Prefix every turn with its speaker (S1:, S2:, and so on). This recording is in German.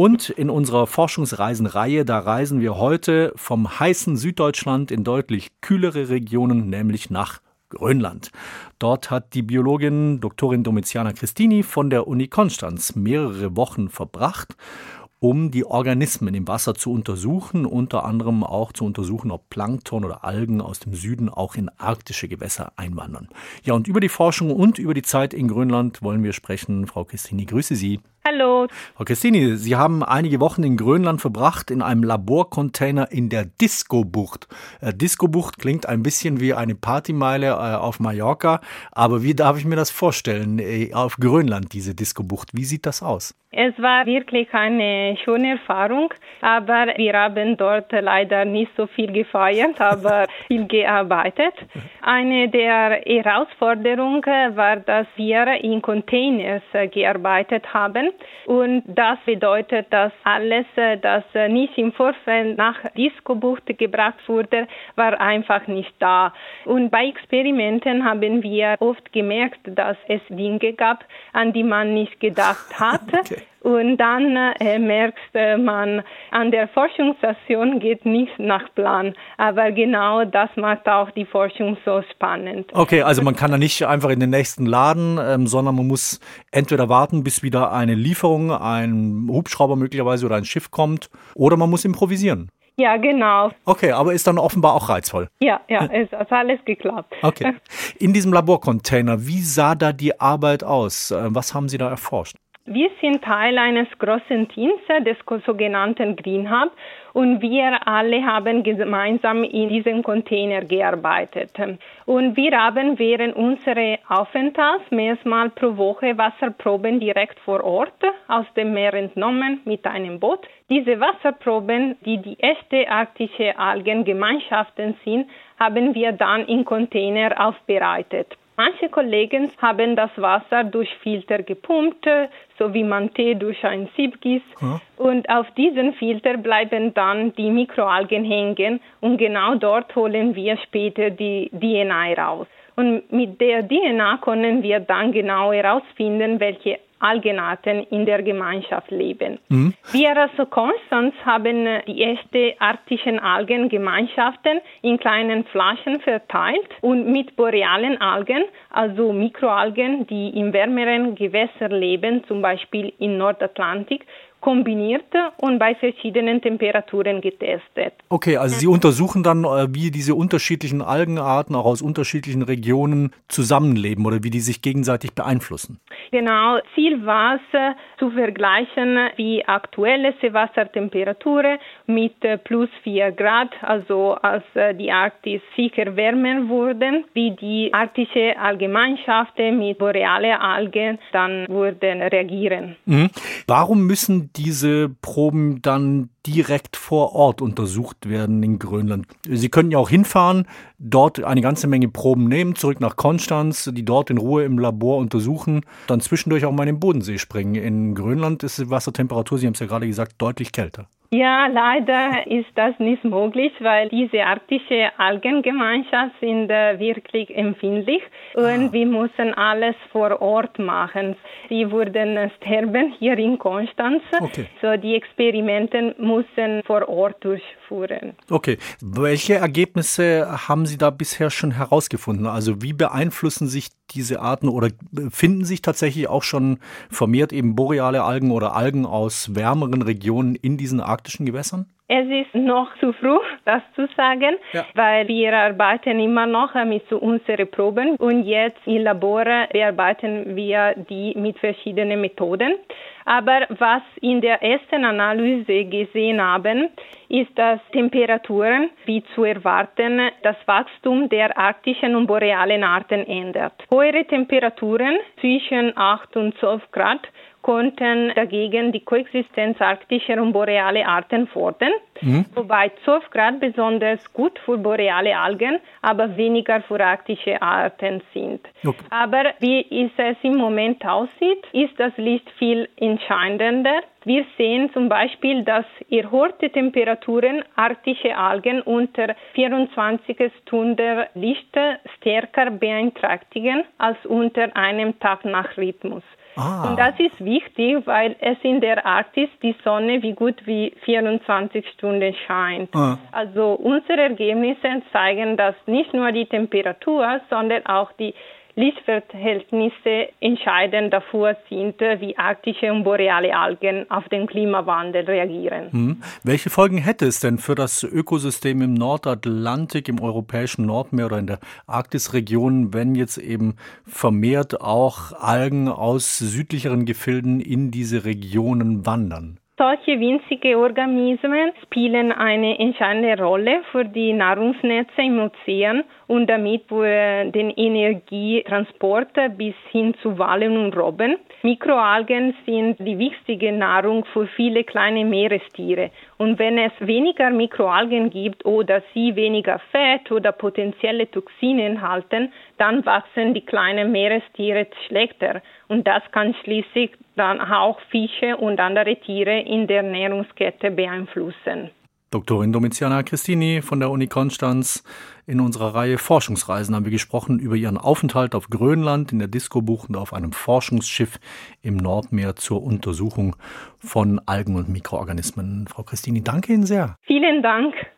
S1: Und in unserer Forschungsreisenreihe, da reisen wir heute vom heißen Süddeutschland in deutlich kühlere Regionen, nämlich nach Grönland. Dort hat die Biologin Doktorin Domiziana Cristini von der Uni Konstanz mehrere Wochen verbracht, um die Organismen im Wasser zu untersuchen, unter anderem auch zu untersuchen, ob Plankton oder Algen aus dem Süden auch in arktische Gewässer einwandern. Ja, und über die Forschung und über die Zeit in Grönland wollen wir sprechen. Frau Cristini, grüße Sie.
S2: Hallo.
S1: Frau Cristini, Sie haben einige Wochen in Grönland verbracht, in einem Laborcontainer in der Disco-Bucht. Disco-Bucht klingt ein bisschen wie eine Partymeile auf Mallorca, aber wie darf ich mir das vorstellen, auf Grönland, diese Disco-Bucht? Wie sieht das aus?
S2: Es war wirklich eine schöne Erfahrung, aber wir haben dort leider nicht so viel gefeiert, aber viel gearbeitet. Eine der Herausforderungen war, dass wir in Containers gearbeitet haben. Und das bedeutet, dass alles, das nicht im Vorfeld nach Disco-Bucht gebracht wurde, war einfach nicht da. Und bei Experimenten haben wir oft gemerkt, dass es Dinge gab, an die man nicht gedacht hat. Okay. Und dann merkst man, an der Forschungsstation geht nichts nach Plan. Aber genau das macht auch die Forschung so spannend.
S1: Okay, also man kann da nicht einfach in den nächsten Laden, sondern man muss entweder warten, bis wieder eine Lieferung, ein Hubschrauber möglicherweise oder ein Schiff kommt, oder man muss improvisieren.
S2: Ja, genau.
S1: Okay, aber ist dann offenbar auch reizvoll.
S2: Ja, es hat alles geklappt.
S1: Okay. In diesem Laborcontainer, wie sah da die Arbeit aus? Was haben Sie da erforscht?
S2: Wir sind Teil eines großen Teams, des sogenannten Green Hub, und wir alle haben gemeinsam in diesem Container gearbeitet. Und wir haben während unseres Aufenthalts mehrmals pro Woche Wasserproben direkt vor Ort aus dem Meer entnommen mit einem Boot. Diese Wasserproben, die echte arktische Algengemeinschaften sind, haben wir dann in Container aufbereitet. Manche Kollegen haben das Wasser durch Filter gepumpt, so wie man Tee durch ein Sieb gießt. Ja. Und auf diesen Filter bleiben dann die Mikroalgen hängen und genau dort holen wir später die DNA raus. Und mit der DNA können wir dann genau herausfinden, welche Algenarten in der Gemeinschaft leben. Mhm. Wir als Konstanz haben die echten arktischen Algengemeinschaften in kleinen Flaschen verteilt und mit borealen Algen, also Mikroalgen, die in wärmeren Gewässern leben, zum Beispiel im Nordatlantik, kombiniert und bei verschiedenen Temperaturen getestet.
S1: Okay, also Sie untersuchen dann, wie diese unterschiedlichen Algenarten auch aus unterschiedlichen Regionen zusammenleben oder wie die sich gegenseitig beeinflussen.
S2: Genau, Ziel war es, zu vergleichen, wie aktuelle Seewassertemperaturen mit plus 4 Grad, also als die Arktis sicher wärmer wurden, wie die arktische Allgemeinschaften mit borealen Algen dann würden reagieren.
S1: Mhm. Warum müssen diese Proben dann direkt vor Ort untersucht werden in Grönland? Sie können ja auch hinfahren, dort eine ganze Menge Proben nehmen, zurück nach Konstanz, die dort in Ruhe im Labor untersuchen, dann zwischendurch auch mal in den Bodensee springen. In Grönland ist die Wassertemperatur, Sie haben es ja gerade gesagt, deutlich kälter.
S2: Ja, leider ist das nicht möglich, weil diese arktische Algengemeinschaft sind wirklich empfindlich und wir müssen alles vor Ort machen. Sie würden sterben hier in Konstanz, okay. So die Experimente müssen vor Ort durchführen.
S1: Okay, welche Ergebnisse haben Sie da bisher schon herausgefunden? Also wie beeinflussen sich diese Arten oder finden sich tatsächlich auch schon vermehrt eben boreale Algen oder Algen aus wärmeren Regionen in diesen arktischen Gewässern?
S2: Es ist noch zu früh, das zu sagen, weil wir arbeiten immer noch mit unseren Proben und jetzt im Labor bearbeiten wir die mit verschiedenen Methoden. Aber was in der ersten Analyse gesehen haben, ist, dass Temperaturen, wie zu erwarten, das Wachstum der arktischen und borealen Arten ändert. Höhere Temperaturen zwischen 8 und 12 Grad konnten dagegen die Koexistenz arktischer und borealer Arten fördern, wobei 12 Grad besonders gut für boreale Algen, aber weniger für arktische Arten sind. Okay. Aber wie es im Moment aussieht, ist das Licht viel entscheidender. Wir sehen zum Beispiel, dass erhöhte Temperaturen arktische Algen unter 24 Stunden Licht stärker beeinträchtigen als unter einem Tag-Nacht-Rhythmus. Und das ist wichtig, weil es in der Arktis die Sonne wie gut wie 24 Stunden scheint. Also unsere Ergebnisse zeigen, dass nicht nur die Temperatur, sondern auch die Lichtverhältnisse entscheidend dafür sind, wie arktische und boreale Algen auf den Klimawandel reagieren.
S1: Welche Folgen hätte es denn für das Ökosystem im Nordatlantik, im europäischen Nordmeer oder in der Arktisregion, wenn jetzt eben vermehrt auch Algen aus südlicheren Gefilden in diese Regionen wandern?
S2: Solche winzige Organismen spielen eine entscheidende Rolle für die Nahrungsnetze im Ozean und damit für den Energietransport bis hin zu Walen und Robben. Mikroalgen sind die wichtige Nahrung für viele kleine Meerestiere. Und wenn es weniger Mikroalgen gibt oder sie weniger Fett oder potenzielle Toxine enthalten, dann wachsen die kleinen Meerestiere schlechter. Und das kann schließlich dann auch Fische und andere Tiere in der Ernährungskette beeinflussen.
S1: Doktorin Domiziana Cristini von der Uni Konstanz. In unserer Reihe Forschungsreisen haben wir gesprochen über ihren Aufenthalt auf Grönland in der Discobucht und auf einem Forschungsschiff im Nordmeer zur Untersuchung von Algen und Mikroorganismen. Frau Cristini, danke Ihnen sehr.
S2: Vielen Dank.